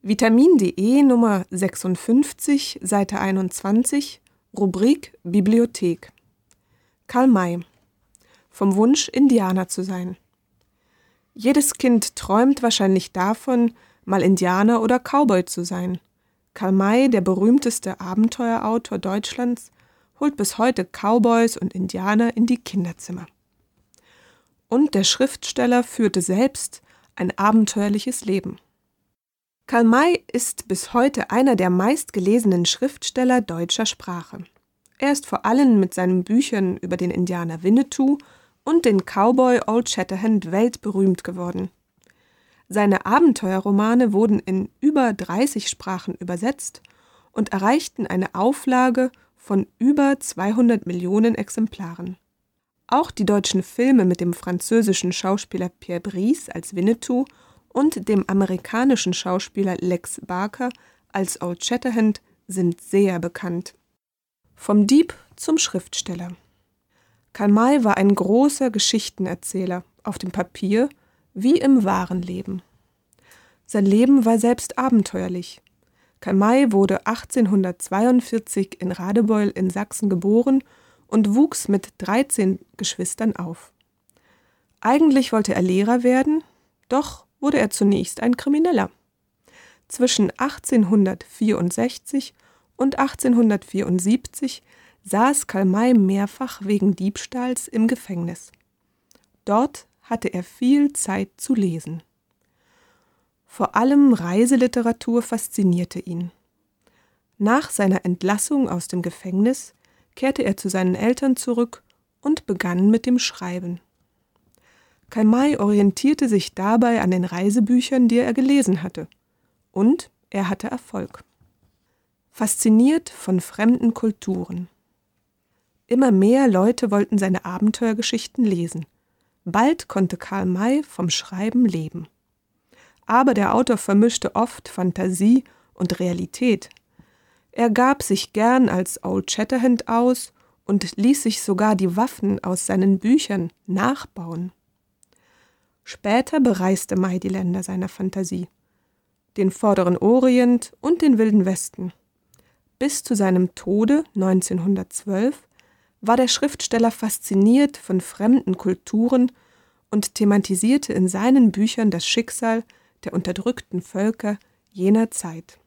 Vitamin.de Nummer 56, Seite 21, Rubrik Bibliothek. Karl May. Vom Wunsch, Indianer zu sein. Jedes Kind träumt wahrscheinlich davon, mal Indianer oder Cowboy zu sein. Karl May, der berühmteste Abenteuerautor Deutschlands, holt bis heute Cowboys und Indianer in die Kinderzimmer. Und der Schriftsteller führte selbst ein abenteuerliches Leben. Karl May ist bis heute einer der meistgelesenen Schriftsteller deutscher Sprache. Er ist vor allem mit seinen Büchern über den Indianer Winnetou und den Cowboy Old Shatterhand weltberühmt geworden. Seine Abenteuerromane wurden in über 30 Sprachen übersetzt und erreichten eine Auflage von über 200 Millionen Exemplaren. Auch die deutschen Filme mit dem französischen Schauspieler Pierre Brice als Winnetou und dem amerikanischen Schauspieler Lex Barker als Old Shatterhand sind sehr bekannt. Vom Dieb zum Schriftsteller. Karl May war ein großer Geschichtenerzähler, auf dem Papier wie im wahren Leben. Sein Leben war selbst abenteuerlich. Karl May wurde 1842 in Radebeul in Sachsen geboren und wuchs mit 13 Geschwistern auf. Eigentlich wollte er Lehrer werden, doch wurde er zunächst ein Krimineller. Zwischen 1864 und 1874 saß Karl May mehrfach wegen Diebstahls im Gefängnis. Dort hatte er viel Zeit zu lesen. Vor allem Reiseliteratur faszinierte ihn. Nach seiner Entlassung aus dem Gefängnis kehrte er zu seinen Eltern zurück und begann mit dem Schreiben. Karl May orientierte sich dabei an den Reisebüchern, die er gelesen hatte. Und er hatte Erfolg. Fasziniert von fremden Kulturen. Immer mehr Leute wollten seine Abenteuergeschichten lesen. Bald konnte Karl May vom Schreiben leben. Aber der Autor vermischte oft Fantasie und Realität. Er gab sich gern als Old Shatterhand aus und ließ sich sogar die Waffen aus seinen Büchern nachbauen. Später bereiste May die Länder seiner Fantasie, den Vorderen Orient und den Wilden Westen. Bis zu seinem Tode 1912 war der Schriftsteller fasziniert von fremden Kulturen und thematisierte in seinen Büchern das Schicksal der unterdrückten Völker jener Zeit.